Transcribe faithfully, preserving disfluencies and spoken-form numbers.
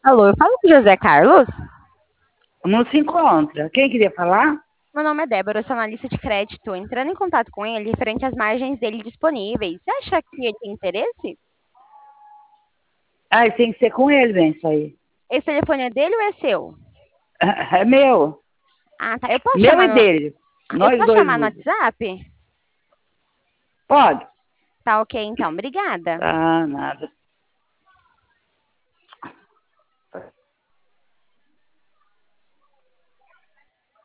Alô, eu falo com o José Carlos? Não se encontra. Quem queria falar? Meu nome é Débora, eu sou analista de crédito. Entrando em contato com ele referente às margens dele disponíveis. Você acha que ele tem interesse? Ah, tem que ser com ele, bem, isso aí. Esse telefone é dele ou é seu? É meu. Ah, tá. Eu posso Meu chamar e no, dele. eu Nós posso dois chamar no usamos. WhatsApp? Pode? Tá ok, então. Obrigada. Ah, nada.